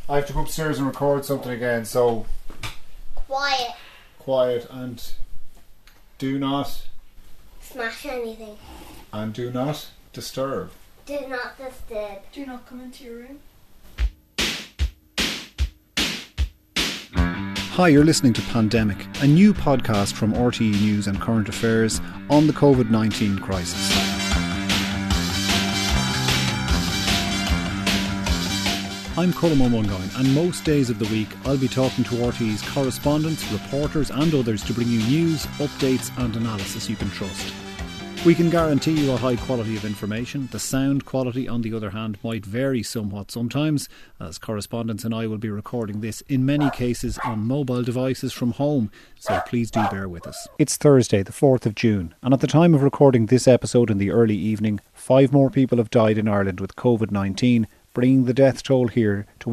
I have to go upstairs and record something again, so quiet and do not smash anything. And do not disturb. Do not disturb. Do not come into your room. Hi, you're listening to Pandemic, a new podcast from RTE News and Current Affairs on the COVID-19 crisis. I'm Colm O'Mungoyne, and most days of the week I'll be talking to RTE's correspondents, reporters and others to bring you news, updates and analysis you can trust. We can guarantee you a high quality of information. The sound quality, on the other hand, might vary somewhat sometimes, as correspondents and I will be recording this in many cases on mobile devices from home, so please do bear with us. It's Thursday, the 4th of June, and at the time of recording this episode in the early evening, 5 more people have died in Ireland with COVID-19, bringing the death toll here to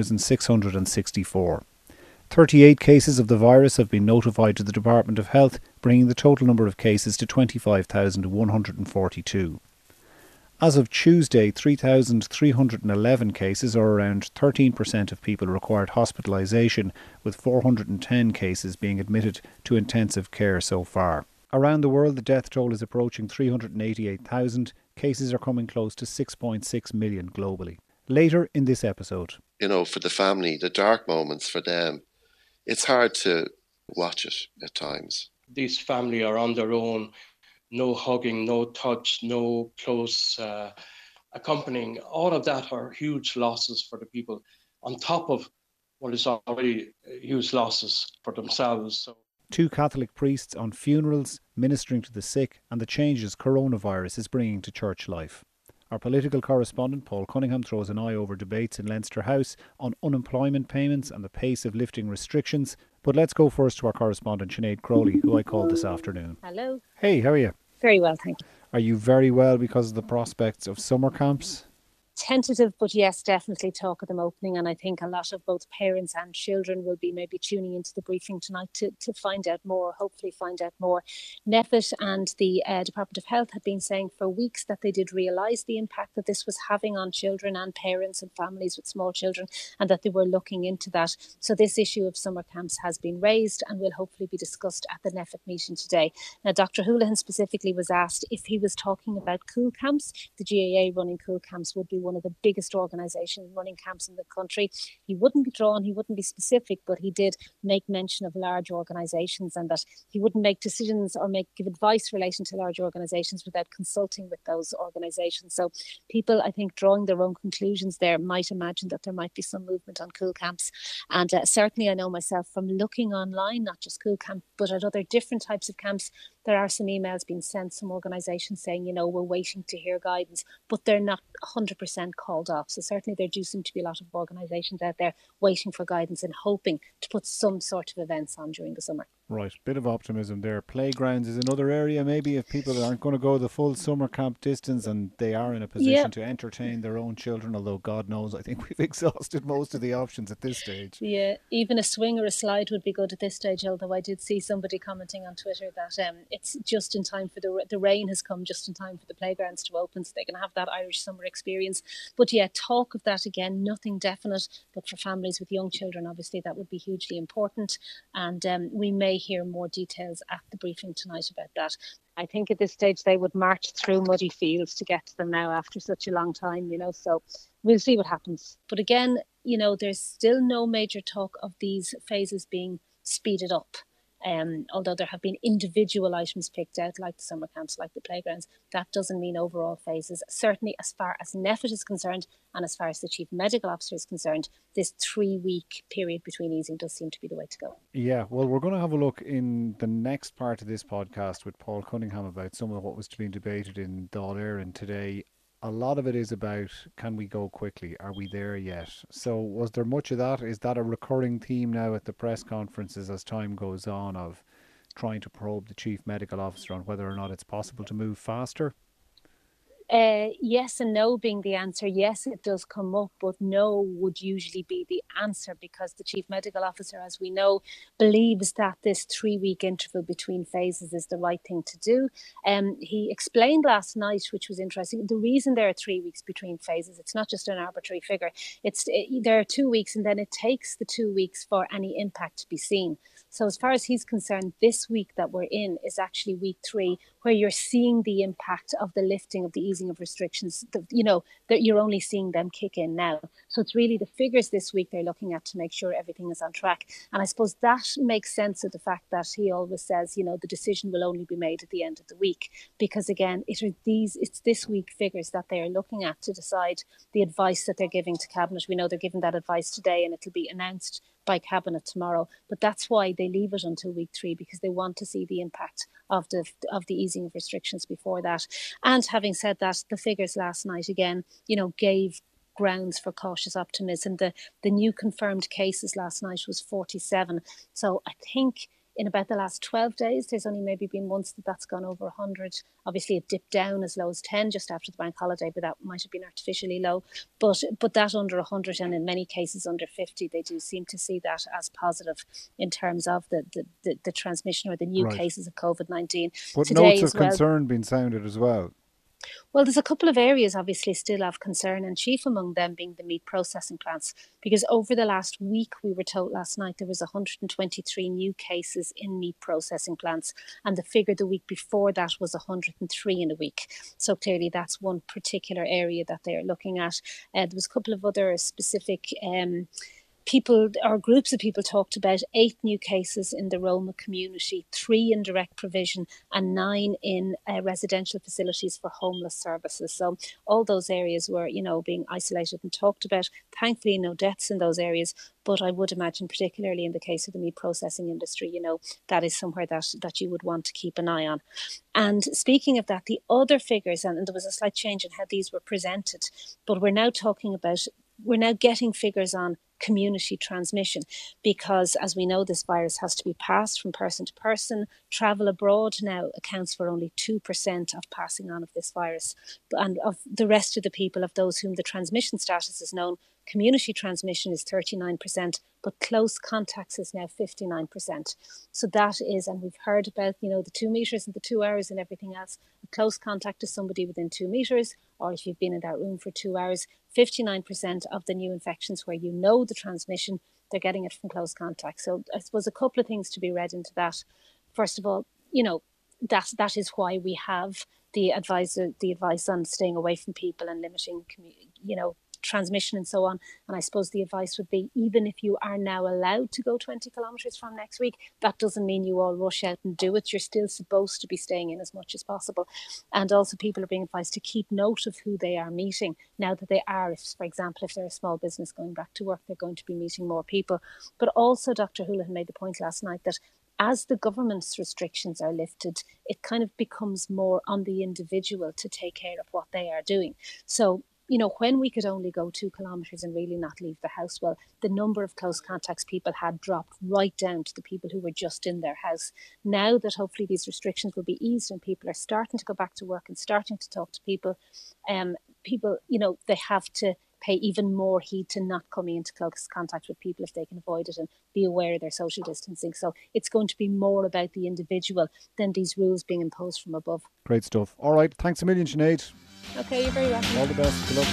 1,664. 38 cases of the virus have been notified to the Department of Health, bringing the total number of cases to 25,142. As of Tuesday, 3,311 cases, or around 13% of people, required hospitalisation, with 410 cases being admitted to intensive care so far. Around the world, the death toll is approaching 388,000. Cases are coming close to 6.6 million globally. Later in this episode. You know, for the family, the dark moments for them, it's hard to watch it at times. These family are on their own, no hugging, no touch, no close accompanying. All of that are huge losses for the people, on top of what is already huge losses for themselves. So. 2 Catholic priests on funerals, ministering to the sick and the changes coronavirus is bringing to church life. Our political correspondent Paul Cunningham throws an eye over debates in Leinster House on unemployment payments and the pace of lifting restrictions. But let's go first to our correspondent Sinead Crowley, who I called this afternoon. Hello. Hey, how are you? Very well, thank you. Are you very well because of the prospects of summer camps? Tentative, but yes, definitely talk of them opening, and I think a lot of both parents and children will be maybe tuning into the briefing tonight to find out more, hopefully find out more. NPHET and the Department of Health had been saying for weeks that they did realise the impact that this was having on children and parents and families with small children, and that they were looking into that. So this issue of summer camps has been raised and will hopefully be discussed at the NPHET meeting today. Now, Dr. Houlihan specifically was asked if he was talking about cool camps. The GAA running cool camps would be one of the biggest organisations running camps in the country. He wouldn't be drawn, he wouldn't be specific, but he did make mention of large organisations and that he wouldn't make decisions or give advice relating to large organisations without consulting with those organisations. So people, I think, drawing their own conclusions there might imagine that there might be some movement on cool camps. And certainly I know myself from looking online, not just cool camp, but at other different types of camps, there are some emails being sent, some organisations saying, you know, we're waiting to hear guidance, but they're not 100% called off. So certainly there do seem to be a lot of organisations out there waiting for guidance and hoping to put some sort of events on during the summer. Right, bit of optimism there. Playgrounds is another area maybe if people aren't going to go the full summer camp distance and they are in a position to entertain their own children, although God knows I think we've exhausted most of the options at this stage. Yeah, even a swing or a slide would be good at this stage, although I did see somebody commenting on Twitter that it's just in time for the rain has come just in time for the playgrounds to open so they can have that Irish summer experience. But yeah, talk of that again, nothing definite, but for families with young children obviously that would be hugely important, and we may hear more details at the briefing tonight about that. I think at this stage they would march through muddy fields to get to them now after such a long time, you know, so we'll see what happens. But again, you know, there's still no major talk of these phases being speeded up. Although there have been individual items picked out, like the summer camps, like the playgrounds, that doesn't mean overall phases. Certainly as far as NPHET is concerned and as far as the Chief Medical Officer is concerned, this 3-week period between easing does seem to be the way to go. Yeah, well, we're going to have a look in the next part of this podcast with Paul Cunningham about some of what was being debated in Dáil Éireann today. A lot of it is about, can we go quickly? Are we there yet? So was there much of that? Is that a recurring theme now at the press conferences as time goes on of trying to probe the Chief Medical Officer on whether or not it's possible to move faster? Yes and no being the answer. Yes, it does come up, but no would usually be the answer because the Chief Medical Officer, as we know, believes that this 3-week interval between phases is the right thing to do. He explained last night, which was interesting, the reason there are 3 weeks between phases, it's not just an arbitrary figure. There are 2 weeks and then it takes the 2 weeks for any impact to be seen. So as far as he's concerned, this week that we're in is actually week 3, where you're seeing the impact of the lifting of the easing of restrictions, that you're only seeing them kick in now. So it's really the figures this week they're looking at to make sure everything is on track. And I suppose that makes sense of the fact that he always says, the decision will only be made at the end of the week. Because again, it's this week figures that they are looking at to decide the advice that they're giving to Cabinet. We know they're giving that advice today and it'll be announced by Cabinet tomorrow. But that's why they leave it until week 3, because they want to see the impact of the easing of restrictions before that. And having said that, the figures last night again, gave grounds for cautious optimism. The new confirmed cases last night was 47. So I think in about the last 12 days, there's only maybe been once that's gone over 100. Obviously, it dipped down as low as 10 just after the bank holiday, but that might have been artificially low. But that under 100 and in many cases under 50, they do seem to see that as positive in terms of the transmission or the new cases of COVID-19. But notes of concern being sounded as well. Well, there's a couple of areas obviously still of concern, and chief among them being the meat processing plants, because over the last week, we were told last night there was 123 new cases in meat processing plants, and the figure the week before that was 103 in a week. So clearly that's one particular area that they're looking at. There was a couple of other specific people or groups of people talked about 8 new cases in the Roma community, 3 in direct provision and 9 in residential facilities for homeless services. So all those areas were, being isolated and talked about. Thankfully, no deaths in those areas. But I would imagine, particularly in the case of the meat processing industry, that is somewhere that you would want to keep an eye on. And speaking of that, the other figures, and there was a slight change in how these were presented, but we're now getting figures on community transmission, because as we know, this virus has to be passed from person to person. Travel abroad now accounts for only 2% of passing on of this virus, and of the rest of the people, of those whom the transmission status is known, community transmission is 39%, but close contacts is now 59%. So that is, and we've heard about, the 2 meters and the 2 hours and everything else. A close contact is somebody within 2 meters, or if you've been in that room for 2 hours, 59% of the new infections where the transmission, they're getting it from close contact. So I suppose a couple of things to be read into that. First of all, that is why we have the advice on staying away from people and limiting, transmission and so on. And I suppose the advice would be, even if you are now allowed to go 20 kilometres from next week, that doesn't mean you all rush out and do it. You're still supposed to be staying in as much as possible. And also people are being advised to keep note of who they are meeting now that they are, for example, if they're a small business going back to work, they're going to be meeting more people. But also Dr. Houlihan made the point last night that as the government's restrictions are lifted, it kind of becomes more on the individual to take care of what they are doing. So when we could only go 2 kilometres and really not leave the house, well, the number of close contacts people had dropped right down to the people who were just in their house. Now that hopefully these restrictions will be eased and people are starting to go back to work and starting to talk to people, they have to pay even more heed to not coming into close contact with people if they can avoid it, and be aware of their social distancing. So it's going to be more about the individual than these rules being imposed from above. Great stuff. All right, thanks a million, Sinead. Okay, you're very welcome. All the best. Good luck.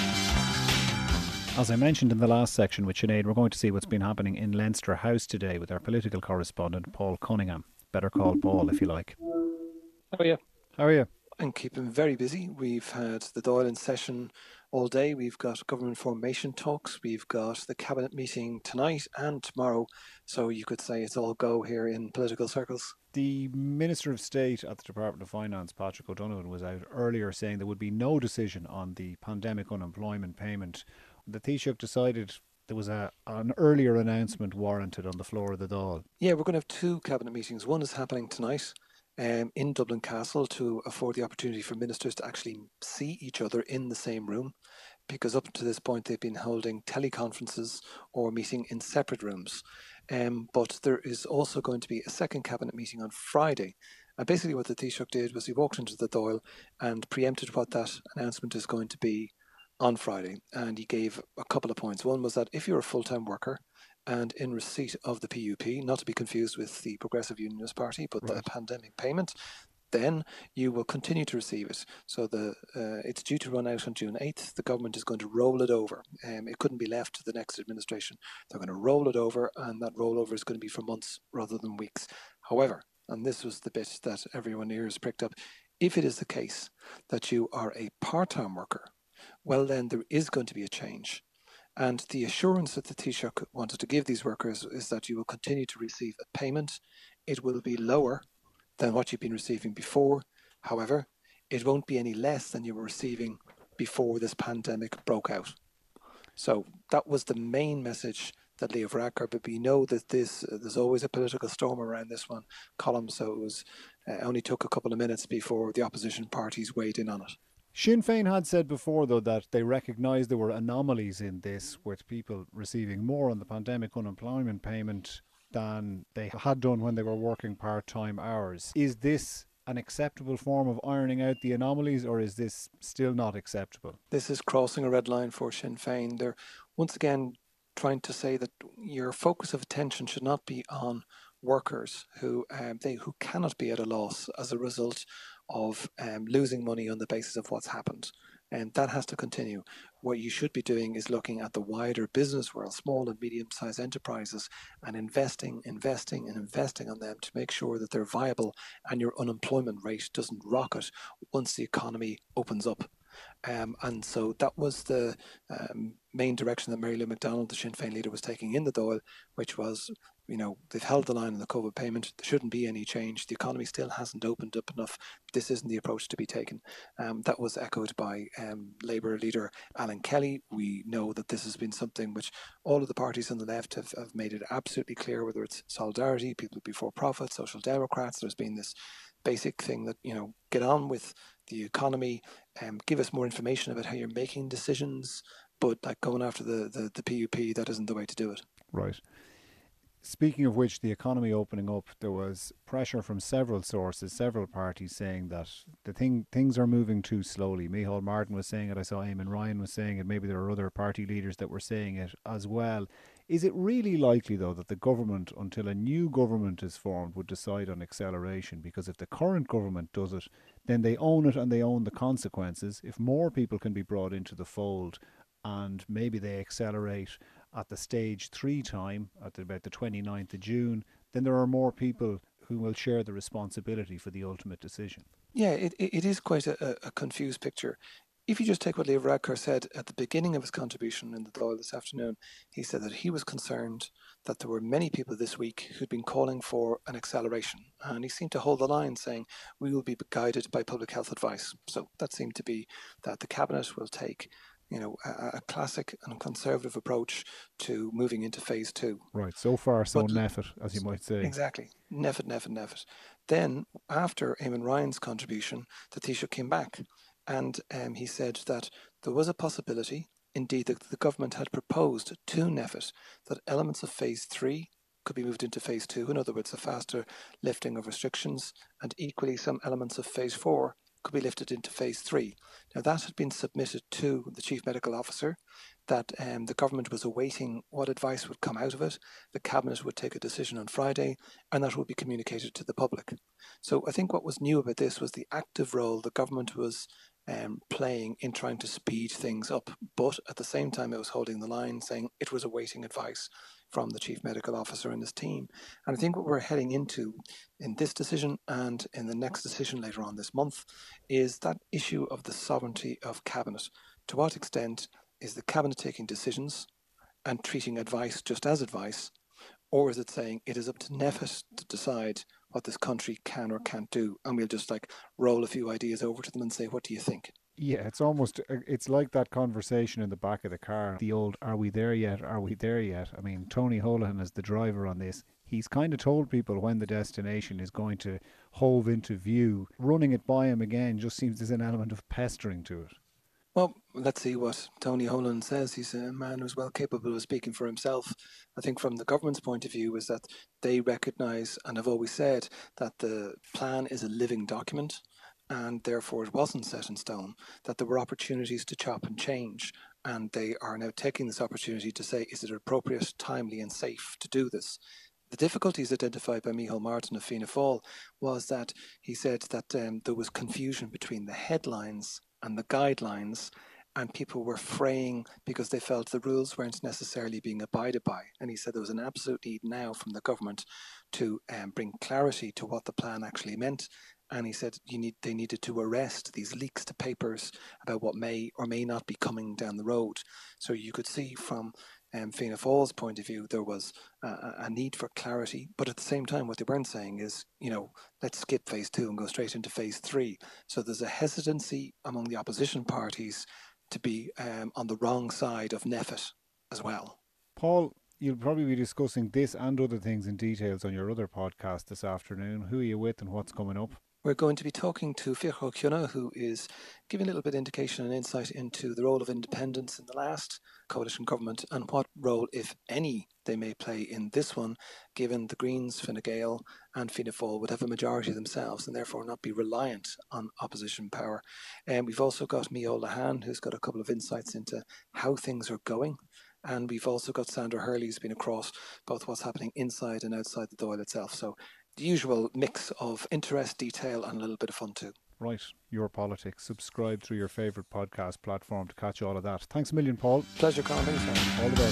As I mentioned in the last section with Sinead, we're going to see what's been happening in Leinster House today with our political correspondent, Paul Cunningham. Better call Paul if you like. How are you? I'm keeping very busy. We've had the Dáil in session all day. We've got government formation talks. We've got the cabinet meeting tonight and tomorrow. So you could say it's all go here in political circles. The Minister of State at the Department of Finance, Patrick O'Donovan, was out earlier saying there would be no decision on the pandemic unemployment payment. The Taoiseach decided there was an earlier announcement warranted on the floor of the Dáil. Yeah, we're going to have 2 cabinet meetings. One is happening tonight in Dublin Castle to afford the opportunity for ministers to actually see each other in the same room, because up to this point they've been holding teleconferences or meeting in separate rooms. But there is also going to be a second cabinet meeting on Friday, And basically what the Taoiseach did was he walked into the Dáil and preempted what that announcement is going to be on Friday. And he gave a couple of points. One was that if you're a full-time worker and in receipt of the PUP, not to be confused with the Progressive Unionist Party, but the pandemic payment, then you will continue to receive it. So it's due to run out on June 8th. The government is going to roll it over. It couldn't be left to the next administration. They're going to roll it over, and that rollover is going to be for months rather than weeks. However, and this was the bit that everyone ears pricked up, if it is the case that you are a part-time worker, well then there is going to be a change. And the assurance that the Taoiseach wanted to give these workers is that you will continue to receive a payment. It will be lower than what you've been receiving before. However, it won't be any less than you were receiving before this pandemic broke out. So that was the main message that Leo Varadkar, but we know that there's always a political storm around this one, Colm, so it was only took a couple of minutes before the opposition parties weighed in on it. Sinn Féin had said before, though, that they recognised there were anomalies in this, with people receiving more on the pandemic unemployment payment than they had done when they were working part-time hours. Is this an acceptable form of ironing out the anomalies, or is this still not acceptable? This is crossing a red line for Sinn Féin. They're once again trying to say that your focus of attention should not be on workers who cannot be at a loss as a result of losing money on the basis of what's happened. And that has to continue. What you should be doing is looking at the wider business world, small and medium-sized enterprises, and investing on them to make sure that they're viable and your unemployment rate doesn't rocket once the economy opens up. And so that was the main direction that Mary Lou McDonald, the Sinn Féin leader, was taking in the Dáil, which was, they've held the line on the COVID payment. There shouldn't be any change. The economy still hasn't opened up enough. This isn't the approach to be taken. That was echoed by Labour leader Alan Kelly. We know that this has been something which all of the parties on the left have made it absolutely clear, whether it's Solidarity, People Before Profit, Social Democrats. There's been this basic thing that, get on with the economy, give us more information about how you're making decisions, but like going after the PUP, that isn't the way to do it. Right. Speaking of which, the economy opening up, there was pressure from several sources, several parties saying that things are moving too slowly. Micheál Martin was saying it, I saw Eamon Ryan was saying it, maybe there are other party leaders that were saying it as well. Is it really likely, though, that the government, until a new government is formed, would decide on acceleration? Because if the current government does it, then they own it and they own the consequences. If more people can be brought into the fold and maybe they accelerate at the stage 3 time, at about the 29th of June, then there are more people who will share the responsibility for the ultimate decision. Yeah, it is quite a confused picture. If you just take what Leo Varadkar said at the beginning of his contribution in the Dáil this afternoon, he said that he was concerned that there were many people this week who'd been calling for an acceleration. And he seemed to hold the line saying, we will be guided by public health advice. So that seemed to be that the Cabinet will take a classic and conservative approach to moving into phase 2. Right, so far so NPHET, as you might say. Exactly, NPHET. Then, after Eamon Ryan's contribution, the Taoiseach came back and he said that there was a possibility, indeed that the government had proposed to NPHET, that elements of phase 3 could be moved into phase 2, in other words, a faster lifting of restrictions, and equally some elements of phase 4 could be lifted into phase 3. Now that had been submitted to the Chief Medical Officer, that the government was awaiting what advice would come out of it. The Cabinet would take a decision on Friday, and that would be communicated to the public. So I think what was new about this was the active role the government was playing in trying to speed things up, but at the same time it was holding the line, saying it was awaiting advice from the Chief Medical Officer and his team. And I think what we're heading into in this decision and in the next decision later on this month is that issue of the sovereignty of Cabinet. To what extent is the Cabinet taking decisions and treating advice just as advice, or is it saying it is up to NPHET to decide what this country can or can't do, and we'll just roll a few ideas over to them and say, what do you think? Yeah, it's like that conversation in the back of the car. The old, are we there yet? Are we there yet? I mean, Tony Holohan is the driver on this. He's kind of told people when the destination is going to hove into view. Running it by him again just seems there's an element of pestering to it. Well, let's see what Tony Holan says. He's a man who's well capable of speaking for himself. I think from the government's point of view is that they recognise and have always said that the plan is a living document and therefore it wasn't set in stone, that there were opportunities to chop and change. And they are now taking this opportunity to say, is it appropriate, timely and safe to do this? The difficulties identified by Micheál Martin of Fianna Fáil was that he said that there was confusion between the headlines and the guidelines, and people were fraying because they felt the rules weren't necessarily being abided by. And he said there was an absolute need now from the government to bring clarity to what the plan actually meant. And he said they needed to arrest these leaks to papers about what may or may not be coming down the road. So you could see from Fianna Fáil's point of view, there was a need for clarity, but at the same time, what they weren't saying is, let's skip phase 2 and go straight into phase 3. So there's a hesitancy among the opposition parties to be on the wrong side of NPHET as well. Paul, you'll probably be discussing this and other things in details on your other podcast this afternoon. Who are you with and what's coming up? We're going to be talking to Fiachra Ciona, who is giving a little bit of indication and insight into the role of independents in the last coalition government and what role, if any, they may play in this one, given the Greens, Fine Gael and Fianna Fáil would have a majority themselves and therefore not be reliant on opposition power. And we've also got Micheál Lehane, who's got a couple of insights into how things are going. And we've also got Sandra Hurley, who's been across both what's happening inside and outside the Dáil itself. So the usual mix of interest, detail and a little bit of fun too. Right, Your Politics. Subscribe through your favourite podcast platform to catch all of that. Thanks a million, Paul. Pleasure, Colin. All the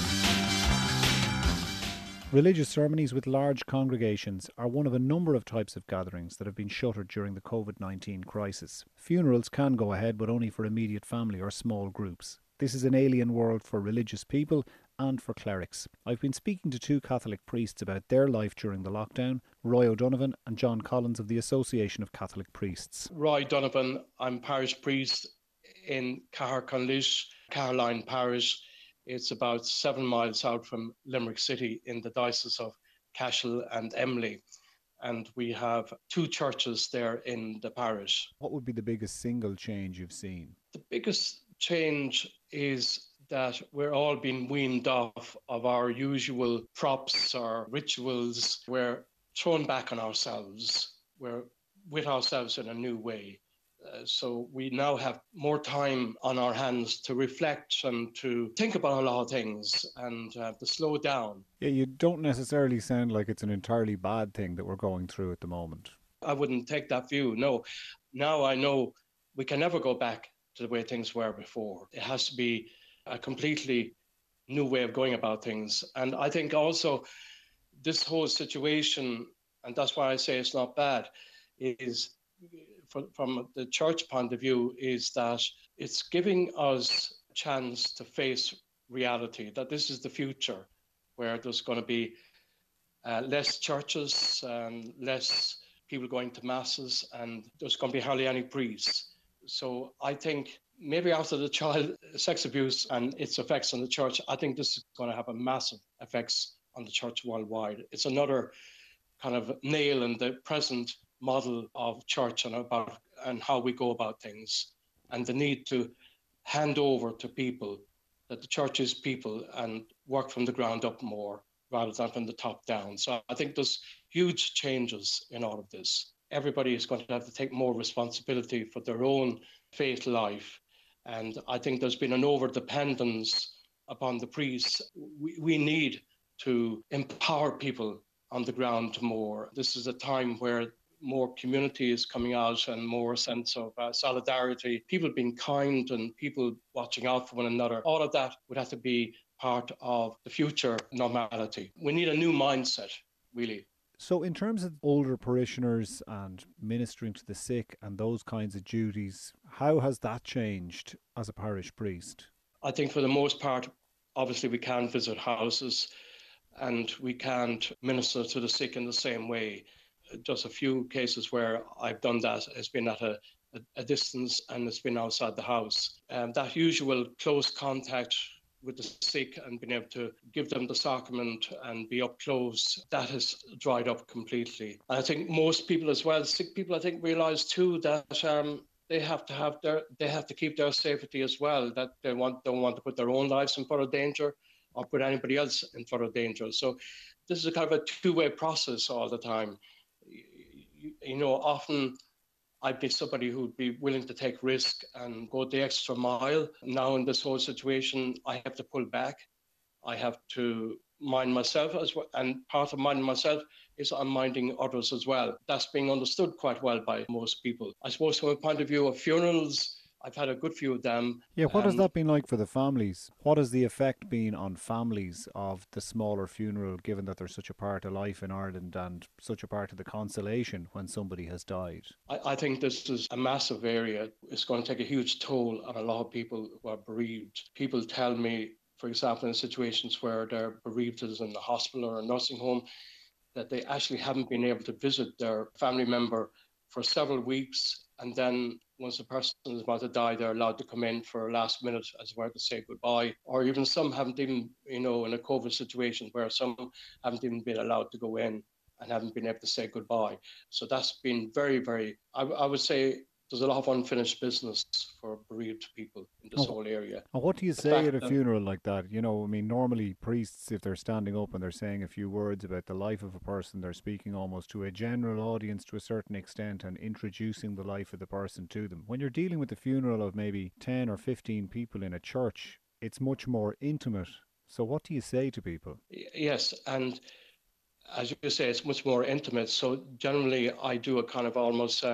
best. Religious ceremonies with large congregations are one of a number of types of gatherings that have been shuttered during the COVID-19 crisis. Funerals can go ahead, but only for immediate family or small groups. This is an alien world for religious people and for clerics. I've been speaking to two Catholic priests about their life during the lockdown, Roy O'Donovan and John Collins of the Association of Catholic Priests. Roy Donovan, I'm parish priest in Caherconlish, Caroline Parish. It's about 7 miles out from Limerick City in the Diocese of Cashel and Emly. And we have 2 churches there in the parish. What would be the biggest single change you've seen? The biggest change is that we're all being weaned off of our usual props or rituals. We're thrown back on ourselves. We're with ourselves in a new way. So we now have more time on our hands to reflect and to think about a lot of things and to slow down. Yeah, you don't necessarily sound like it's an entirely bad thing that we're going through at the moment. I wouldn't take that view, no. Now I know we can never go back to the way things were before. It has to be a completely new way of going about things. And I think also this whole situation, and that's why I say it's not bad, is from the church point of view, is that it's giving us a chance to face reality, that this is the future where there's going to be less churches and less people going to masses, and there's going to be hardly any priests. So I think maybe after the child sex abuse and its effects on the church, I think this is going to have a massive effects on the church worldwide. It's another kind of nail in the present model of church and how we go about things, and the need to hand over to people, that the church is people and work from the ground up more rather than from the top down. So I think there's huge changes in all of this. Everybody is going to have to take more responsibility for their own faith life. And I think there's been an over-dependence upon the priests. We need to empower people on the ground more. This is a time where more community is coming out and more sense of solidarity, people being kind and people watching out for one another. All of that would have to be part of the future normality. We need a new mindset, really. So in terms of older parishioners and ministering to the sick and those kinds of duties, how has that changed as a parish priest? I think for the most part, obviously we can't visit houses and we can't minister to the sick in the same way. Just a few cases where I've done that has been at a distance and it's been outside the house. That usual close contact with the sick and being able to give them the sacrament and be up close, that has dried up completely. And I think most people as well, sick people, I think realise too that they have to keep their safety as well. That they don't want to put their own lives in further danger or put anybody else in further danger. So this is a kind of a two-way process all the time. Often I'd be somebody who'd be willing to take risk and go the extra mile. Now in this whole situation, I have to pull back. I have to mind myself as well, and part of minding myself is I'm minding others as well. That's being understood quite well by most people. I suppose from a point of view of funerals, I've had a good few of them. Yeah, what has that been like for the families? What has the effect been on families of the smaller funeral, given that they're such a part of life in Ireland and such a part of the consolation when somebody has died? I think this is a massive area. It's going to take a huge toll on a lot of people who are bereaved. People tell me, for example, in situations where they're bereaved as in the hospital or a nursing home, that they actually haven't been able to visit their family member for several weeks. And then once the person is about to die, they're allowed to come in for a last minute as well to say goodbye. Or even some haven't even, in a COVID situation where some haven't even been allowed to go in and haven't been able to say goodbye. So that's been very, very, I would say there's a lot of unfinished business for bereaved people in this whole area. And what do you say at a funeral like that? Normally priests, if they're standing up and they're saying a few words about the life of a person, they're speaking almost to a general audience to a certain extent and introducing the life of the person to them. When you're dealing with the funeral of maybe 10 or 15 people in a church, it's much more intimate. So what do you say to people? Yes, and as you say, it's much more intimate. So generally, I do a kind of almost,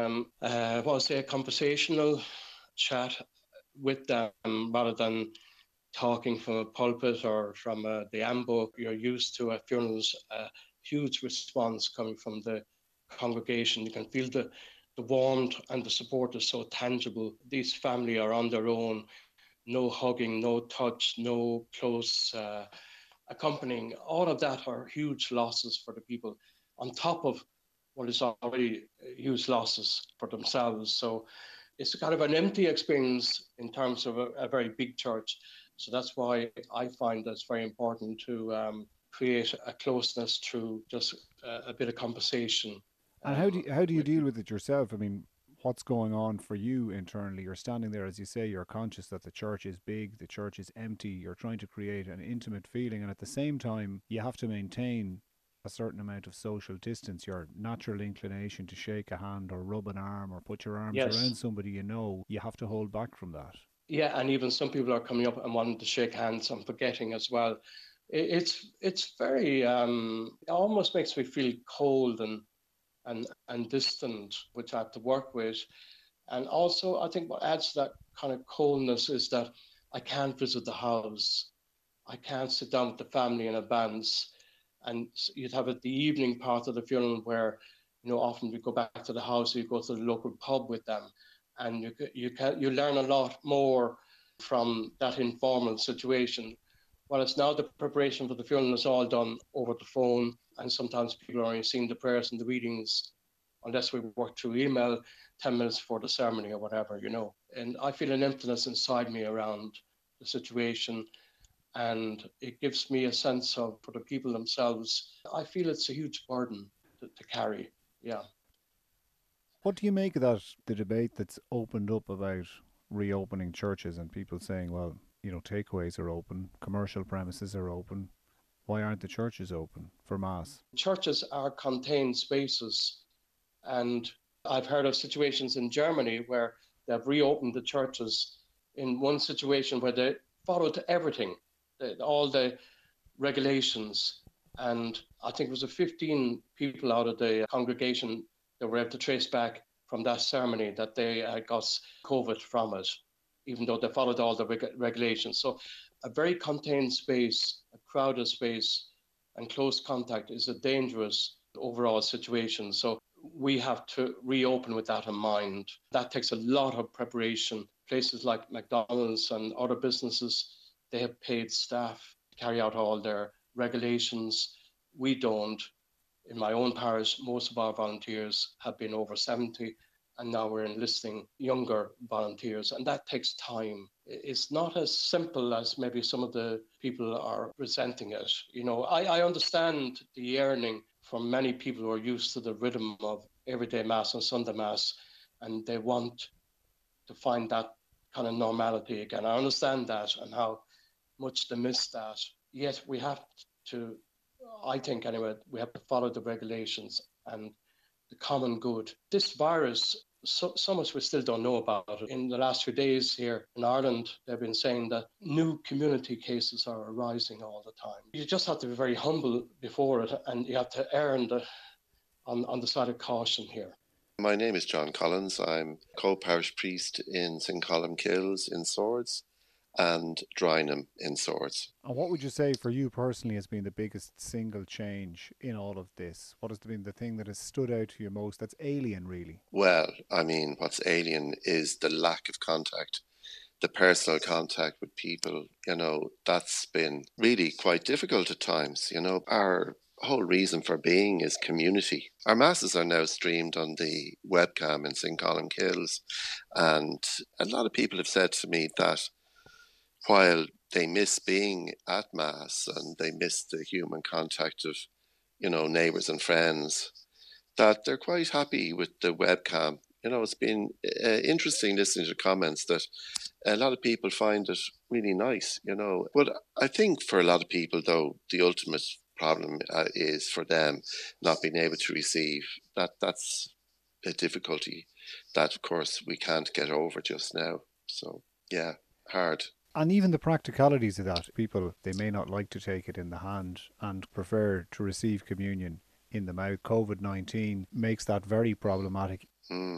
a conversational chat with them rather than talking from a pulpit or from the ambo. You're used to at funerals, a huge response coming from the congregation. You can feel the warmth and the support is so tangible. These family are on their own. No hugging, no touch, no close accompanying. All of that are huge losses for the people on top of what is already huge losses for themselves. So it's kind of an empty experience in terms of a very big church. So that's why I find that it's very important to create a closeness through just a bit of conversation. And how do you deal with it yourself? I mean, what's going on for you internally? You're standing there, as you say, you're conscious that the church is big, the church is empty, you're trying to create an intimate feeling, and at the same time, you have to maintain a certain amount of social distance. Your natural inclination to shake a hand or rub an arm or put your arms around somebody you have to hold back from that. Yeah, and even some people are coming up and wanting to shake hands and forgetting as well. It's very, it almost makes me feel cold and distant, which I have to work with. And also, I think what adds to that kind of coldness is that I can't visit the house. I can't sit down with the family in advance. And you'd have the evening part of the funeral where, often we go back to the house, or you go to the local pub with them. And you learn a lot more from that informal situation. Whereas now the preparation for the funeral is all done over the phone, and sometimes people are only seeing the prayers and the readings, unless we work through email 10 minutes before the ceremony or whatever, And I feel an emptiness inside me around the situation, and it gives me a sense of, for the people themselves, I feel it's a huge burden to carry, yeah. What do you make of that, the debate that's opened up about reopening churches and people saying, well, takeaways are open, commercial premises are open. Why aren't the churches open for Mass? Churches are contained spaces. And I've heard of situations in Germany where they've reopened the churches in one situation where they followed everything, all the regulations. And I think it was 15 people out of the congregation that were able to trace back from that ceremony that they got COVID from it, even though they followed all the regulations. So a very contained space, a crowded space, and close contact is a dangerous overall situation. So we have to reopen with that in mind. That takes a lot of preparation. Places like McDonald's and other businesses, they have paid staff to carry out all their regulations. We don't. In my own parish, most of our volunteers have been over 70, and now we're enlisting younger volunteers, and that takes time. It's not as simple as maybe some of the people are presenting it. I understand the yearning from many people who are used to the rhythm of everyday Mass and Sunday Mass, and they want to find that kind of normality again. I understand that and how much they miss that. Yet we have to, I think anyway, we have to follow the regulations and the common good. This virus, so much we still don't know about it. In the last few days here in Ireland, they've been saying that new community cases are arising all the time. You just have to be very humble before it, and you have to err on the side of caution here. My name is John Collins. I'm co-parish priest in St. Columkills in Swords and Drynham in Swords. And what would you say for you personally has been the biggest single change in all of this? What has been the thing that has stood out to you most that's alien, really? Well, I mean, what's alien is the lack of contact, the personal contact with people. You know, that's been really quite difficult at times. You know, our whole reason for being is community. Our masses are now streamed on the webcam in St. Columkills, and a lot of people have said to me that while they miss being at Mass and they miss the human contact of, you know, neighbours and friends, that they're quite happy with the webcam. You know, it's been interesting listening to comments that a lot of people find it really nice, you know. But I think for a lot of people, though, the ultimate problem is for them not being able to receive. That's a difficulty that, of course, we can't get over just now. So, yeah, hard. And even the practicalities of that. People, they may not like to take it in the hand and prefer to receive communion in the mouth. COVID-19 makes that very problematic.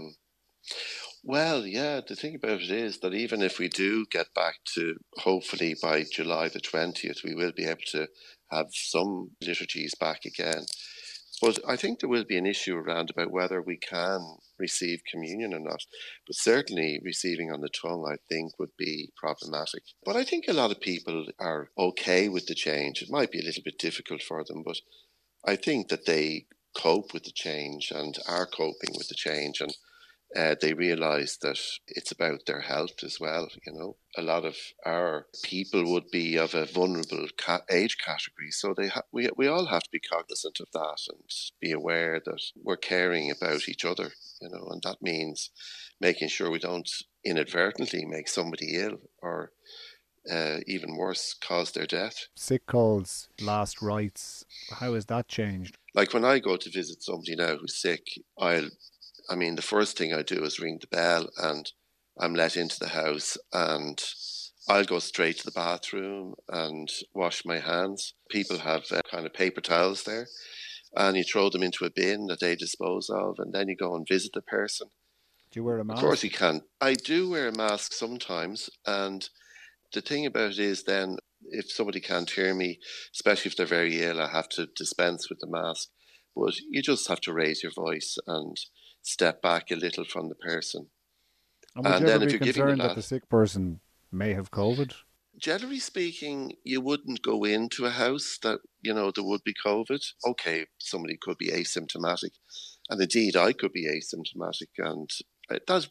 Well, yeah, the thing about it is that even if we do get back to, hopefully by July the 20th, we will be able to have some liturgies back again. But I think there will be an issue around about whether we can receive communion or not. But certainly receiving on the tongue, I think, would be problematic. But I think a lot of people are okay with the change. It might be a little bit difficult for them, but I think that they cope with the change and are coping with the change. And they realise that it's about their health as well. You know, a lot of our people would be of a vulnerable age category, so we all have to be cognizant of that and be aware that we're caring about each other. You know, and that means making sure we don't inadvertently make somebody ill or even worse, cause their death. Sick calls, last rites, how has that changed? Like when I go to visit somebody now who's sick, I mean, the first thing I do is ring the bell and I'm let into the house and I'll go straight to the bathroom and wash my hands. People have kind of paper towels there and you throw them into a bin that they dispose of and then you go and visit the person. Do you wear a mask? Of course you can. I do wear a mask sometimes, and the thing about it is then if somebody can't hear me, especially if they're very ill, I have to dispense with the mask. But you just have to raise your voice and step back a little from the person. And would you ever be concerned that the sick person may have COVID? Generally speaking, you wouldn't go into a house that, you know, there would be COVID. Okay, somebody could be asymptomatic. And indeed, I could be asymptomatic. And that,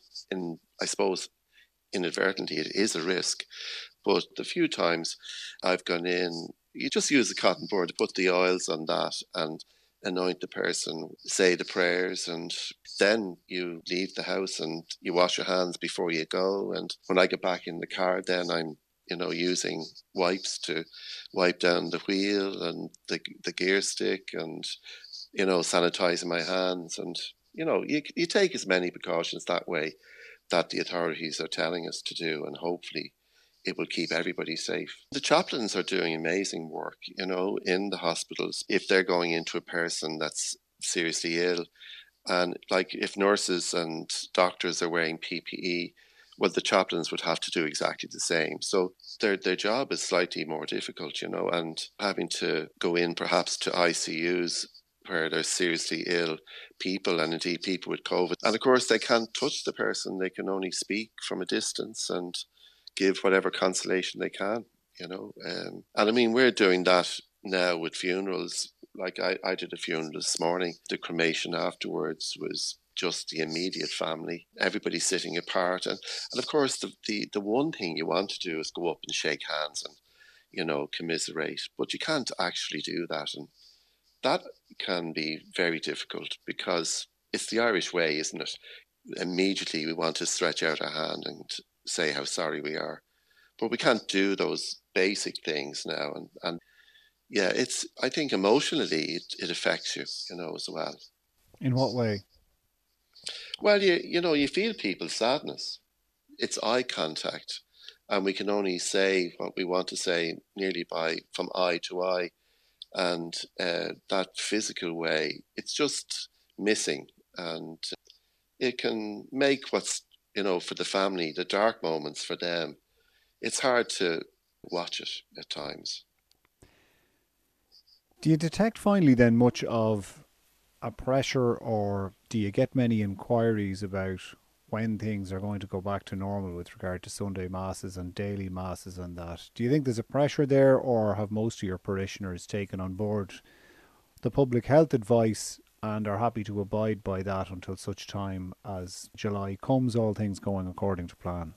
I suppose, inadvertently, it is a risk. But the few times I've gone in, you just use a cotton bud to put the oils on that and anoint the person, say the prayers, and then you leave the house and you wash your hands before you go. And when I get back in the car, then I'm, you know, using wipes to wipe down the wheel and the gear stick and, you know, sanitizing my hands. And, you know, you take as many precautions that way that the authorities are telling us to do, and hopefully it will keep everybody safe. The chaplains are doing amazing work, you know, in the hospitals. If they're going into a person that's seriously ill, and like if nurses and doctors are wearing PPE, well, the chaplains would have to do exactly the same. So their job is slightly more difficult, you know, and having to go in perhaps to ICUs where there's seriously ill people and indeed people with COVID. And of course, they can't touch the person. They can only speak from a distance and give whatever consolation they can, you know. And I mean, we're doing that now with funerals. Like I did a funeral this morning. The cremation afterwards was just the immediate family, everybody sitting apart. And of course, the one thing you want to do is go up and shake hands and, you know, commiserate. But you can't actually do that. And that can be very difficult because it's the Irish way, isn't it? immediately we want to stretch out our hand and say how sorry we are. But we can't do those basic things now. And yeah, I think emotionally it affects you, as well. In what way? Well, you feel people's sadness. It's eye contact. And we can only say what we want to say nearly from eye to eye. And that physical way, it's just missing. And it can make what's, for the family, the dark moments for them, it's hard to watch it at times. Do you detect finally then much of a pressure, or do you get many inquiries about when things are going to go back to normal with regard to Sunday masses and daily masses and that? Do you think there's a pressure there, or have most of your parishioners taken on board the public health advice and are happy to abide by that until such time as July comes, all things going according to plan?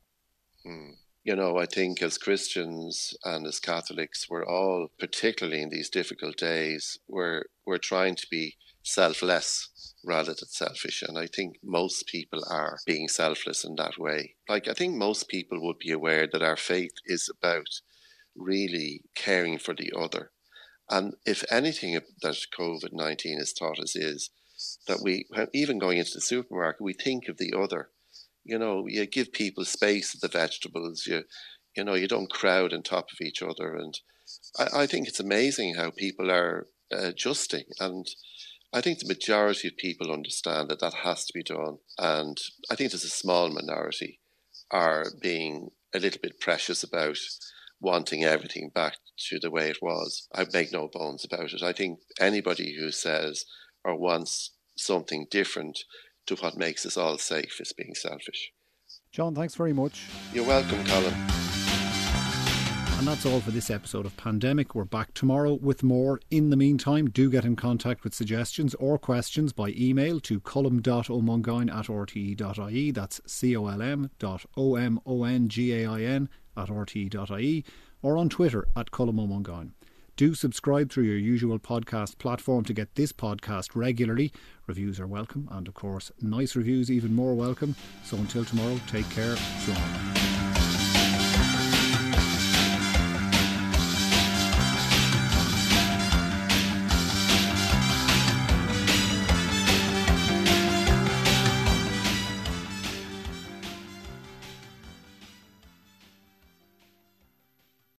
I think as Christians and as Catholics, we're all, particularly in these difficult days, we're trying to be selfless rather than selfish. And I think most people are being selfless in that way. I think most people would be aware that our faith is about really caring for the other. And if anything that COVID-19 has taught us is that we, even going into the supermarket, we think of the other. You give people space at the vegetables. You don't crowd on top of each other. And I think it's amazing how people are adjusting. And I think the majority of people understand that has to be done. And I think there's a small minority are being a little bit precious about wanting everything back to the way it was. I make no bones about it. I think anybody who says or wants something different to what makes us all safe is being selfish. John, thanks very much. You're welcome, Colin. And that's all for this episode of Pandemic. We're back tomorrow with more. In the meantime, do get in contact with suggestions or questions by email to colm.omongain@rte.ie. That's colm.omongain@rte.ie, or on Twitter @colmomongain. Do subscribe through your usual podcast platform to get this podcast regularly. Reviews are welcome, and of course, nice reviews even more welcome. So until tomorrow, take care. So long.